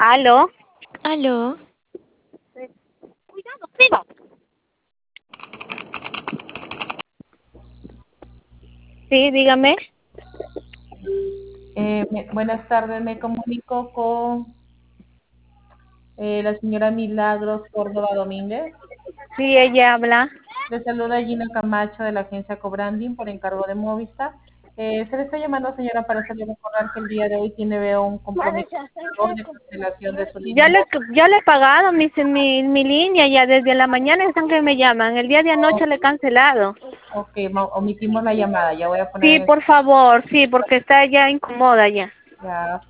Aló. Aló. Cuidado, primo. Sí, dígame. Buenas tardes, me comunico con la señora Milagros Córdoba Domínguez. Sí, ella habla. Le saluda Gina Camacho de la agencia Cobranding por encargo de Movistar. Se le está llamando, señora, para hacerle recordar que el día de hoy tiene veo un compromiso de cancelación de su línea Ya le, móvil. ya le he pagado mi línea, ya desde la mañana están que me llaman. El día de anoche le he cancelado. Ok, omitimos la llamada, ya voy a poner Sí, en... por favor, sí, porque está ya incómoda ya. Ya,